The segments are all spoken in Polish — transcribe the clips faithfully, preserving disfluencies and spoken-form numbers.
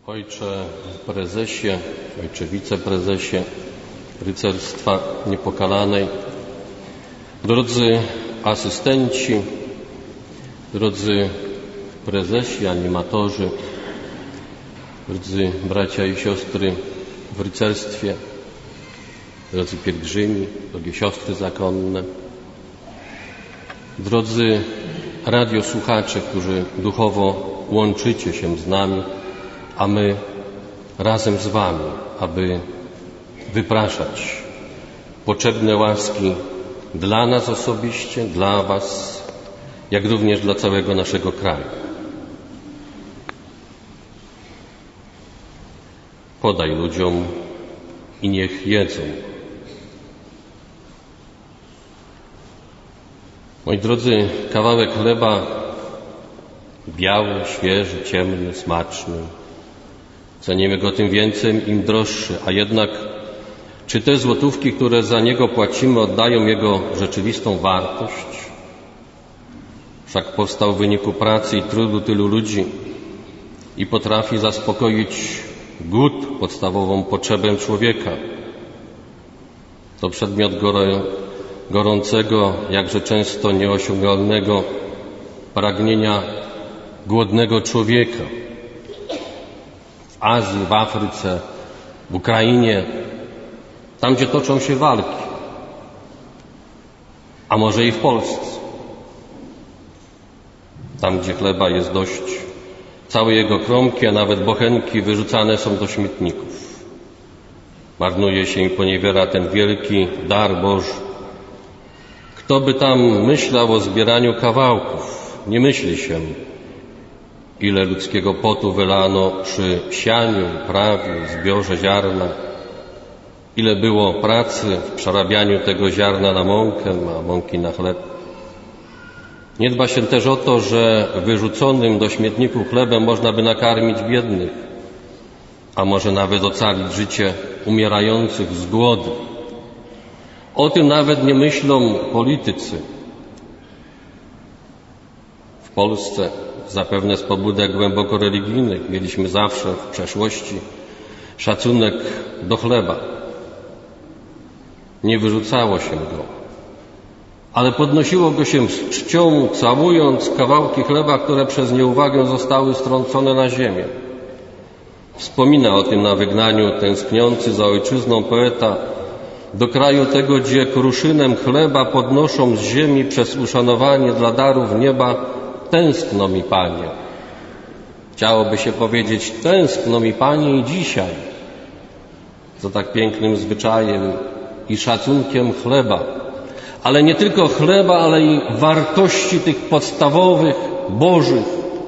Ojcze prezesie, ojcze wiceprezesie Rycerstwa Niepokalanej, drodzy asystenci, drodzy prezesi, animatorzy, drodzy bracia i siostry w rycerstwie, drodzy pielgrzymi, drogie siostry zakonne, drodzy radiosłuchacze, którzy duchowo łączycie się z nami, a my razem z Wami, aby wypraszać potrzebne łaski dla nas osobiście, dla Was, jak również dla całego naszego kraju. Podaj ludziom i niech jedzą. Moi drodzy, kawałek chleba biały, świeży, ciemny, smaczny. Cenimy go tym więcej, im droższy, a jednak czy te złotówki, które za niego płacimy, oddają jego rzeczywistą wartość? Wszak powstał w wyniku pracy i trudu tylu ludzi i potrafi zaspokoić głód, podstawową potrzebę człowieka. To przedmiot gorącego, jakże często nieosiągalnego pragnienia głodnego człowieka. W Azji, w Afryce, w Ukrainie, tam gdzie toczą się walki, a może i w Polsce. Tam gdzie chleba jest dość, całe jego kromki, a nawet bochenki wyrzucane są do śmietników. Marnuje się i poniewiera ten wielki dar Boży. Kto by tam myślał o zbieraniu kawałków? Nie myśli się, ile ludzkiego potu wylano przy sianiu, prawiu, zbiorze ziarna, ile było pracy w przerabianiu tego ziarna na mąkę, a mąki na chleb. Nie dba się też o to, że wyrzuconym do śmietniku chlebem można by nakarmić biednych, a może nawet ocalić życie umierających z głodu. O tym nawet nie myślą politycy. W Polsce, zapewne z pobudek głęboko religijnych, mieliśmy zawsze w przeszłości szacunek do chleba. Nie wyrzucało się go, ale podnosiło go się z czcią, całując kawałki chleba, które przez nieuwagę zostały strącone na ziemię. Wspomina o tym na wygnaniu tęskniący za ojczyzną poeta: do kraju tego, gdzie kruszynem chleba podnoszą z ziemi przez uszanowanie dla darów nieba, tęskno mi, Panie. Chciałoby się powiedzieć: tęskno mi, Panie, i dzisiaj za tak pięknym zwyczajem i szacunkiem chleba, ale nie tylko chleba, ale i wartości tych podstawowych, bożych,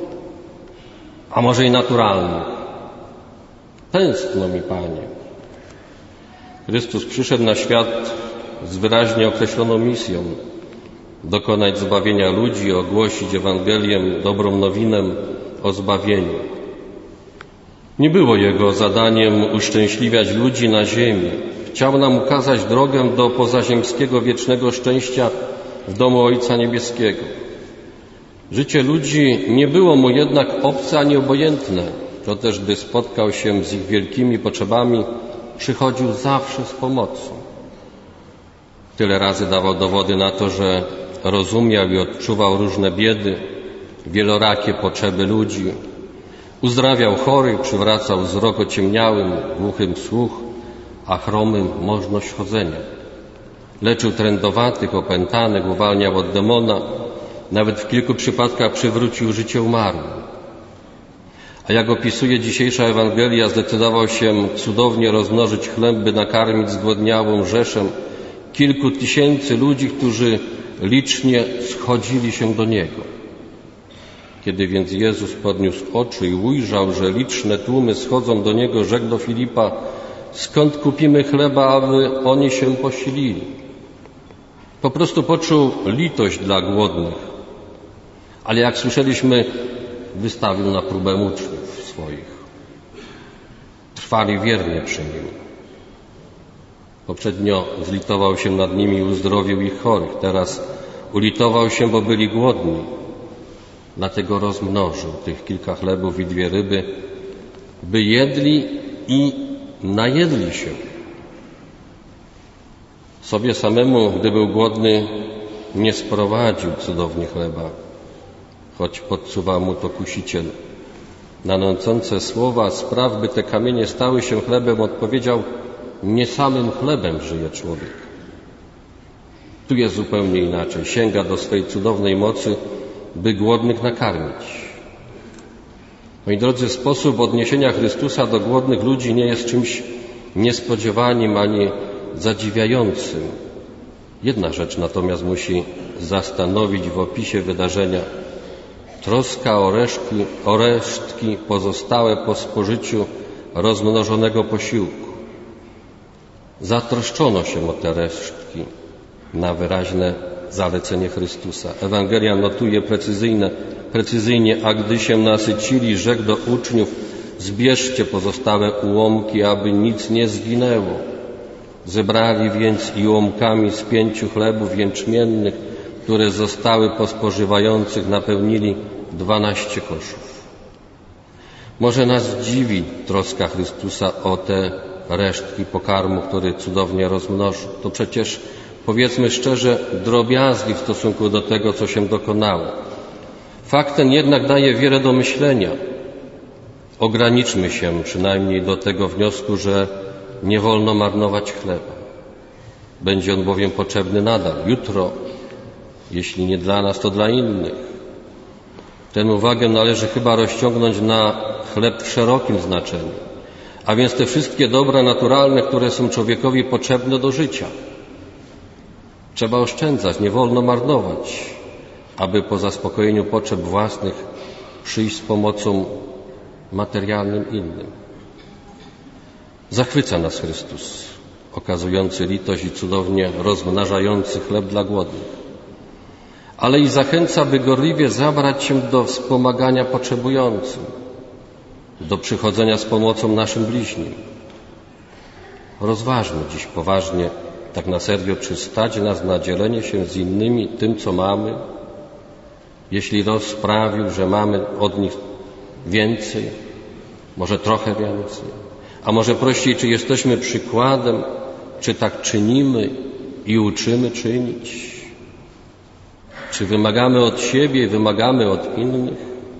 a może i naturalnych. Tęskno mi, Panie. Chrystus przyszedł na świat z wyraźnie określoną misją: dokonać zbawienia ludzi, ogłosić Ewangelię, dobrą nowinę o zbawieniu. Nie było Jego zadaniem uszczęśliwiać ludzi na ziemi. Chciał nam ukazać drogę do pozaziemskiego wiecznego szczęścia w domu Ojca Niebieskiego. Życie ludzi nie było Mu jednak obce ani obojętne. To też, gdy spotkał się z ich wielkimi potrzebami, przychodził zawsze z pomocą. Tyle razy dawał dowody na to, że rozumiał i odczuwał różne biedy, wielorakie potrzeby ludzi. Uzdrawiał chorych, przywracał wzrok ociemniałym, głuchym słuch, a chromym możność chodzenia. Leczył trędowatych, opętanych, uwalniał od demona. Nawet w kilku przypadkach przywrócił życie umarłym. A jak opisuje dzisiejsza Ewangelia, zdecydował się cudownie rozmnożyć chleb, by nakarmić zgłodniałą rzeszę kilku tysięcy ludzi, którzy licznie schodzili się do Niego. Kiedy więc Jezus podniósł oczy i ujrzał, że liczne tłumy schodzą do Niego, rzekł do Filipa: skąd kupimy chleba, aby oni się posilili? Po prostu poczuł litość dla głodnych, ale jak słyszeliśmy, wystawił na próbę uczniów swoich. Trwali wiernie przy Nim. Poprzednio zlitował się nad nimi i uzdrowił ich chorych. Teraz ulitował się, bo byli głodni. Dlatego rozmnożył tych kilka chlebów i dwie ryby, by jedli i najedli się. Sobie samemu, gdy był głodny, nie sprowadził cudownie chleba, choć podsuwał mu to kusiciel. Na nęcące słowa: spraw, by te kamienie stały się chlebem, odpowiedział: nie samym chlebem żyje człowiek. Tu jest zupełnie inaczej. Sięga do swej cudownej mocy, by głodnych nakarmić. Moi drodzy, sposób odniesienia Chrystusa do głodnych ludzi nie jest czymś niespodziewanym ani zadziwiającym. Jedna rzecz natomiast musi zastanowić w opisie wydarzenia. Troska o resztki, o resztki pozostałe po spożyciu rozmnożonego posiłku. Zatroszczono się o te resztki na wyraźne zalecenie Chrystusa. Ewangelia notuje precyzyjne, precyzyjnie, a gdy się nasycili, rzekł do uczniów: zbierzcie pozostałe ułomki, aby nic nie zginęło. Zebrali więc i ułomkami z pięciu chlebów jęczmiennych, które zostały po spożywających, napełnili dwanaście koszów. Może nas dziwi troska Chrystusa o te resztki pokarmu, który cudownie rozmnożył. To przecież, powiedzmy szczerze, drobiazgi w stosunku do tego, co się dokonało. Fakt ten jednak daje wiele do myślenia. Ograniczmy się przynajmniej do tego wniosku, że nie wolno marnować chleba. Będzie on bowiem potrzebny nadal, jutro, jeśli nie dla nas, to dla innych. Tę uwagę należy chyba rozciągnąć na chleb w szerokim znaczeniu, a więc te wszystkie dobra naturalne, które są człowiekowi potrzebne do życia. Trzeba oszczędzać, nie wolno marnować, aby po zaspokojeniu potrzeb własnych przyjść z pomocą materialnym innym. Zachwyca nas Chrystus, okazujący litość i cudownie rozmnażający chleb dla głodnych, ale i zachęca, by gorliwie zabrać się do wspomagania potrzebującym, do przychodzenia z pomocą naszym bliźnim. Rozważmy dziś poważnie, tak na serio, czy stać nas na dzielenie się z innymi tym, co mamy, jeśli los sprawił, że mamy od nich więcej, może trochę więcej, a może prościej, czy jesteśmy przykładem, czy tak czynimy i uczymy czynić, czy wymagamy od siebie i wymagamy od innych.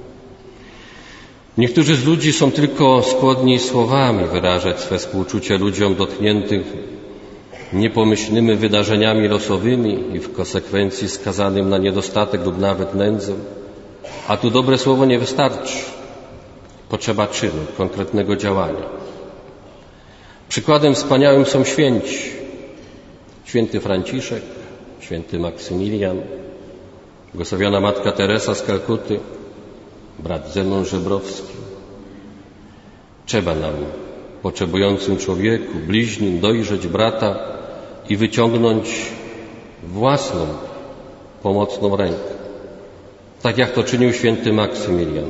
Niektórzy z ludzi są tylko skłonni słowami wyrażać swe współczucie ludziom dotkniętych niepomyślnymi wydarzeniami losowymi i w konsekwencji skazanym na niedostatek lub nawet nędzę. A tu dobre słowo nie wystarczy. Potrzeba czynu, konkretnego działania. Przykładem wspaniałym są święci. Święty Franciszek, święty Maksymilian, błogosławiona Matka Teresa z Kalkuty, brat Zenon Żebrowski. Trzeba nam, potrzebującym człowieku, bliźnim, dojrzeć brata i wyciągnąć własną pomocną rękę. Tak jak to czynił święty Maksymilian.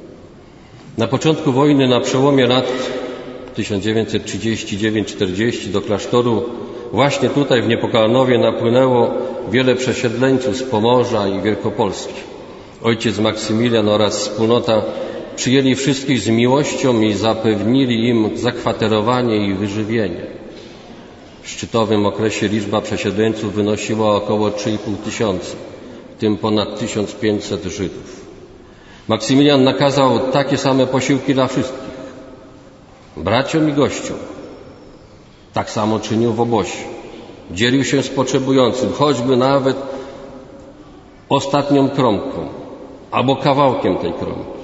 Na początku wojny, na przełomie lat tysiąc dziewięćset trzydziesty dziewiąty czterdziesty do klasztoru właśnie tutaj w Niepokalanowie napłynęło wiele przesiedleńców z Pomorza i Wielkopolski. Ojciec Maksymilian oraz wspólnota przyjęli wszystkich z miłością i zapewnili im zakwaterowanie i wyżywienie. W szczytowym okresie liczba przesiedleńców wynosiła około trzy i pół tysiąca, w tym ponad tysiąc pięćset Żydów. Maksymilian nakazał takie same posiłki dla wszystkich, braciom i gościom. Tak samo czynił w obozie. Dzielił się z potrzebującym, choćby nawet ostatnią kromką albo kawałkiem tej kromki.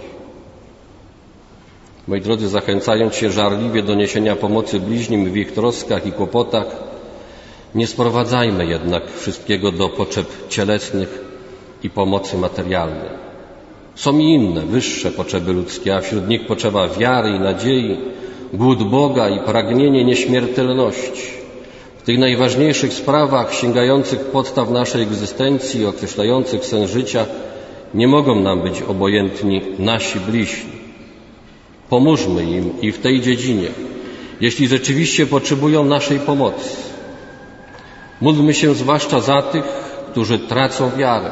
Moi drodzy, zachęcając się żarliwie do niesienia pomocy bliźnim w ich troskach i kłopotach, nie sprowadzajmy jednak wszystkiego do potrzeb cielesnych i pomocy materialnej. Są i inne, wyższe potrzeby ludzkie, a wśród nich potrzeba wiary i nadziei, głód Boga i pragnienie nieśmiertelności. W tych najważniejszych sprawach sięgających podstaw naszej egzystencji i określających sens życia nie mogą nam być obojętni nasi bliźni. Pomóżmy im i w tej dziedzinie, jeśli rzeczywiście potrzebują naszej pomocy. Módlmy się zwłaszcza za tych, którzy tracą wiarę.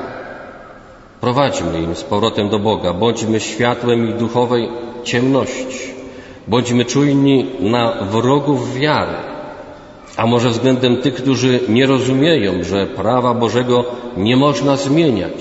Prowadźmy im z powrotem do Boga, bądźmy światłem ich duchowej ciemności. Bądźmy czujni na wrogów wiary, a może względem tych, którzy nie rozumieją, że prawa Bożego nie można zmieniać.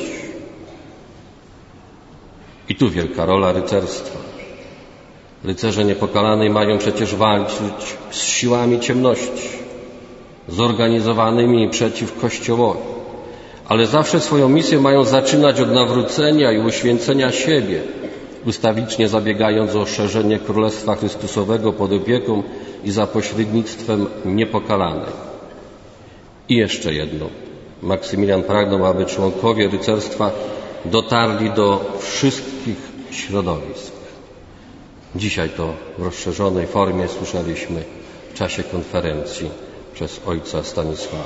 I tu wielka rola rycerstwa. Rycerze Niepokalanej mają przecież walczyć z siłami ciemności, zorganizowanymi przeciw Kościołowi, ale zawsze swoją misję mają zaczynać od nawrócenia i uświęcenia siebie, ustawicznie zabiegając o szerzenie Królestwa Chrystusowego pod opieką i za pośrednictwem Niepokalanej. I jeszcze jedno. Maksymilian pragnął, aby członkowie rycerstwa dotarli do wszystkich środowisk. Dzisiaj to w rozszerzonej formie słyszeliśmy w czasie konferencji przez ojca Stanisława.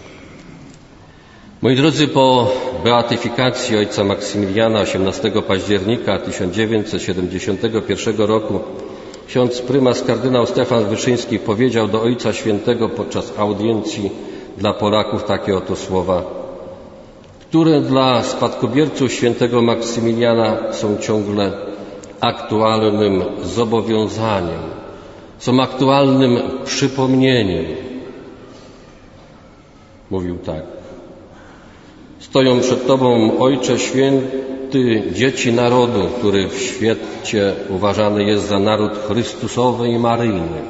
Moi drodzy, po beatyfikacji ojca Maksymiliana osiemnastego października tysiąc dziewięćset siedemdziesiątego pierwszego roku ksiądz prymas kardynał Stefan Wyszyński powiedział do Ojca Świętego podczas audiencji dla Polaków takie oto słowa, które dla spadkobierców świętego Maksymiliana są ciągle aktualnym zobowiązaniem, są aktualnym przypomnieniem. Mówił tak. Stoją przed Tobą, Ojcze Święty, dzieci narodu, który w świecie uważany jest za naród Chrystusowy i Maryjny.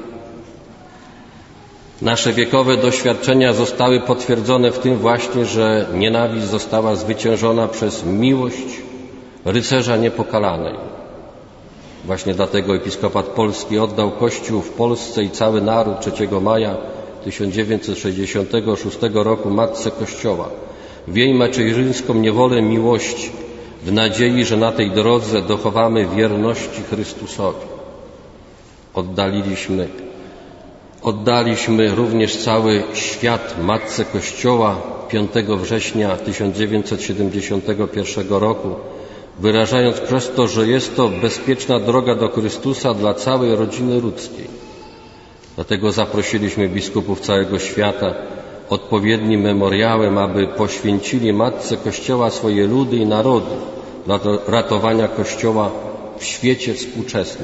Nasze wiekowe doświadczenia zostały potwierdzone w tym właśnie, że nienawiść została zwyciężona przez miłość rycerza niepokalanej. Właśnie dlatego episkopat polski oddał Kościół w Polsce i cały naród trzeciego maja tysiąc dziewięćset sześćdziesiątego szóstego roku Matce Kościoła, w jej macierzyńską niewolę miłości, w nadziei, że na tej drodze dochowamy wierności Chrystusowi. Oddaliśmy, oddaliśmy również cały świat Matce Kościoła piątego września tysiąc dziewięćset siedemdziesiątego pierwszego roku, wyrażając przez to, że jest to bezpieczna droga do Chrystusa dla całej rodziny ludzkiej. Dlatego zaprosiliśmy biskupów całego świata odpowiednim memoriałem, aby poświęcili Matce Kościoła swoje ludy i narody dla ratowania Kościoła w świecie współczesnym.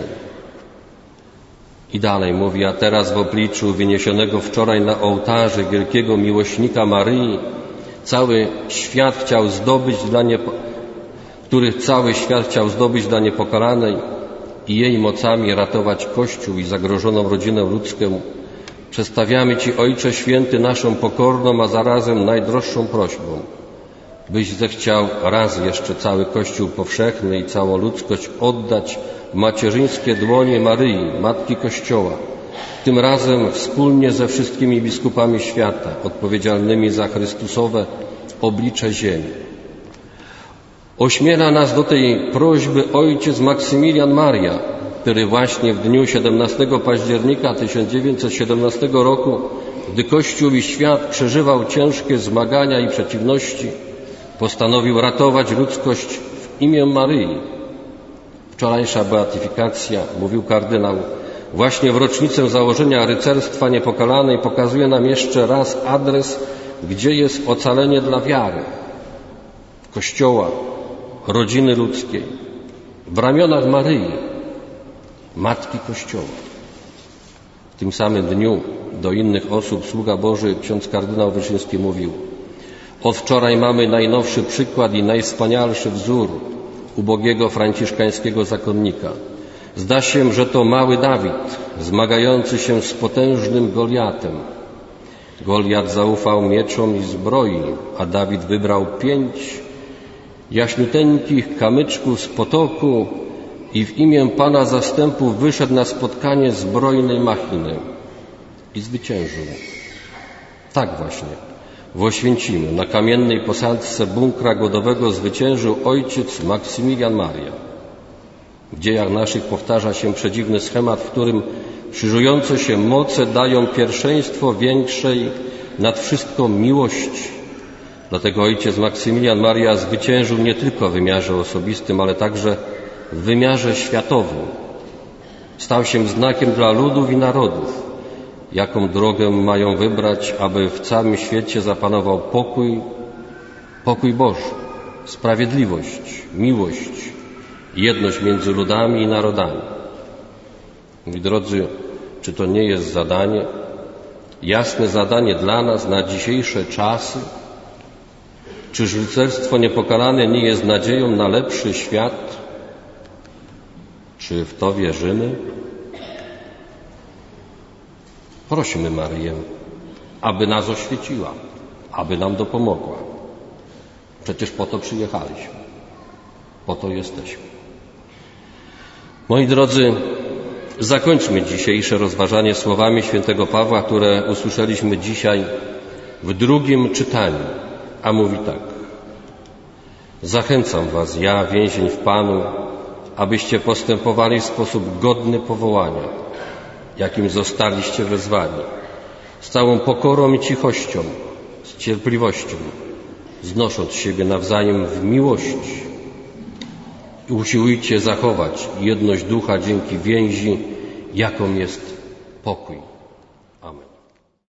I dalej mówi, a teraz w obliczu wyniesionego wczoraj na ołtarze wielkiego miłośnika Maryi, cały świat chciał zdobyć dla niepo... których cały świat chciał zdobyć dla niepokalanej i jej mocami ratować Kościół i zagrożoną rodzinę ludzką, przedstawiamy Ci, Ojcze Święty, naszą pokorną, a zarazem najdroższą prośbą, byś zechciał raz jeszcze cały Kościół powszechny i całą ludzkość oddać w macierzyńskie dłonie Maryi, Matki Kościoła, tym razem wspólnie ze wszystkimi biskupami świata, odpowiedzialnymi za Chrystusowe oblicze ziemi. Ośmiela nas do tej prośby ojciec Maksymilian Maria, który właśnie w dniu siedemnastego października tysiąc dziewięćset siedemnastego roku, gdy Kościół i świat przeżywał ciężkie zmagania i przeciwności, postanowił ratować ludzkość w imię Maryi. Wczorajsza beatyfikacja, mówił kardynał, właśnie w rocznicę założenia rycerstwa niepokalanej pokazuje nam jeszcze raz adres, gdzie jest ocalenie dla wiary. Kościoła, rodziny ludzkiej, w ramionach Maryi, Matki Kościoła. W tym samym dniu do innych osób sługa Boży ksiądz kardynał Wyszyński mówił: od wczoraj mamy najnowszy przykład i najwspanialszy wzór ubogiego franciszkańskiego zakonnika. Zda się, że to mały Dawid, zmagający się z potężnym Goliatem. Goliat zaufał mieczom i zbroi, a Dawid wybrał pięć jaśniuteńkich kamyczków z potoku i w imię Pana zastępów wyszedł na spotkanie zbrojnej machiny i zwyciężył. Tak właśnie w Oświęcimiu na kamiennej posadzce bunkra godowego zwyciężył ojciec Maksymilian Maria. W dziejach naszych powtarza się przedziwny schemat, w którym krzyżujące się moce dają pierwszeństwo większej nad wszystko miłości. Dlatego ojciec Maksymilian Maria zwyciężył nie tylko w wymiarze osobistym, ale także w wymiarze światowym. Stał się znakiem dla ludów i narodów, jaką drogę mają wybrać, aby w całym świecie zapanował pokój, pokój Boży, sprawiedliwość, miłość, jedność między ludami i narodami. Moi drodzy, czy to nie jest zadanie, jasne zadanie dla nas na dzisiejsze czasy? Czyż rycerstwo niepokalane nie jest nadzieją na lepszy świat? Czy w to wierzymy? Prośmy Maryję, aby nas oświeciła, aby nam dopomogła. Przecież po to przyjechaliśmy, po to jesteśmy. Moi drodzy, zakończmy dzisiejsze rozważanie słowami świętego Pawła, które usłyszeliśmy dzisiaj w drugim czytaniu, a mówi tak: zachęcam was, ja, więzień w Panu, abyście postępowali w sposób godny powołania, jakim zostaliście wezwani, z całą pokorą i cichością, z cierpliwością, znosząc siebie nawzajem w miłości. I usiłujcie zachować jedność ducha dzięki więzi, jaką jest pokój. Amen.